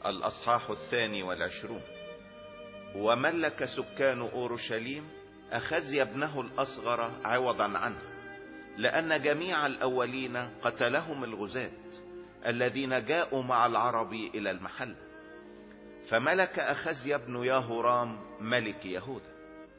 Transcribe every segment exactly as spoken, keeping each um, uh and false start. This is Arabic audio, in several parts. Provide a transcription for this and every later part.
الأصحاح الثاني والعشرون. وملك سكان أورشليم أخزي ابنه الأصغر عوضا عنه، لأن جميع الأولين قتلهم الغزاة الذين جاءوا مع العرب إلى المحل. فملك أخزي ابن يهورام ملك يهوذا.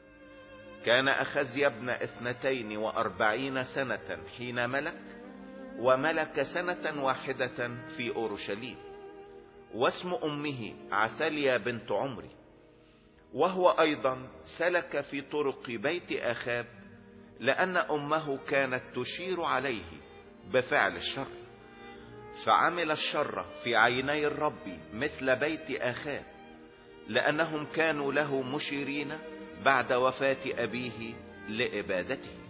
كان أخزي ابن اثنتين وأربعين سنة حين ملك، وملك سنة واحدة في أورشليم، واسم أمه عثاليا بنت عمري. وهو أيضا سلك في طرق بيت أخاب، لأن أمه كانت تشير عليه بفعل الشر، فعمل الشر في عيني الرب مثل بيت أخاب، لأنهم كانوا له مشيرين بعد وفاة أبيه لإبادته.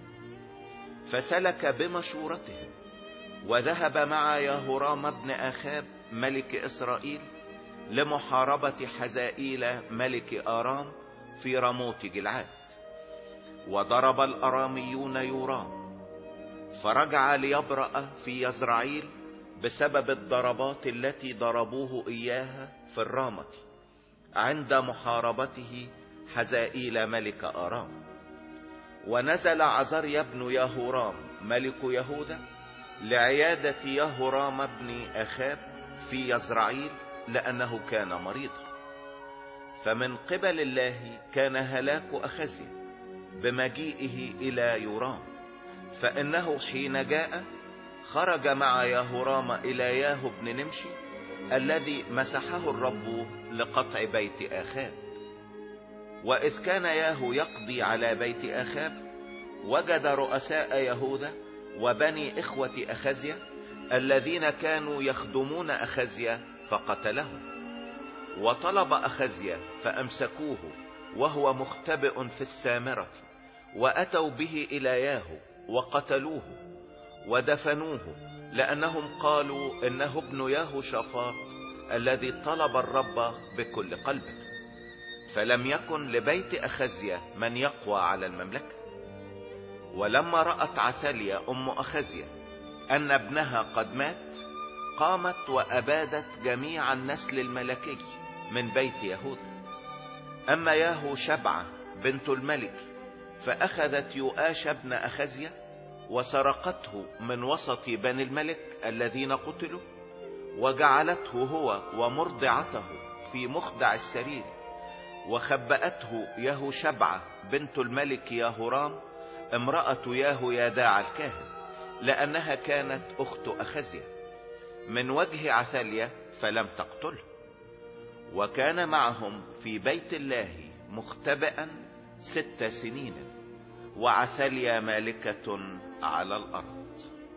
فسلك بمشورتهم، وذهب مع يهورام ابن أخاب ملك إسرائيل لمحاربة حزائيل ملك آرام في رموت جلعاد. وضرب الأراميون يورام، فرجع ليبرأ في يزرعيل بسبب الضربات التي ضربوه إياها في الرامة عند محاربته حزائيل ملك آرام. ونزل عزريا بن يهورام ملك يهوذا لعيادة يهورام بن أخاب في يزرعيل، لأنه كان مريضا. فمن قبل الله كان هلاك أخزيا بمجيئه إلى يورام، فإنه حين جاء خرج مع يهورام إلى ياهو بن نمشي الذي مسحه الرب لقطع بيت أخاب. وإذ كان ياهو يقضي على بيت أخاب، وجد رؤساء يهوذا وبني إخوة أخزيا الذين كانوا يخدمون أخزيا فقتلهم. وطلب أخزيا فأمسكوه وهو مختبئ في السامرة، وأتوا به إلى ياهو وقتلوه ودفنوه، لأنهم قالوا إنه ابن ياهو شافاط الذي طلب الرب بكل قلبه. فلم يكن لبيت أخزيا من يقوى على المملكة. ولما رأت عثاليا أم أخزيا أن ابنها قد مات، قامت وأبادت جميع النسل الملكي من بيت يهوذا. أما ياهو شبعة بنت الملك فأخذت يؤاش ابن أخزيا وسرقته من وسط بني الملك الذين قتلوا، وجعلته هو ومرضعته في مخدع السرير، وخبأته ياهو شبعة بنت الملك يهورام امرأة ياهو يداع الكاهن، لأنها كانت أخت أخزيا من وجه عثاليا، فلم تقتله. وكان معهم في بيت الله مختبئا ست سنين، وعثاليا مالكة على الأرض.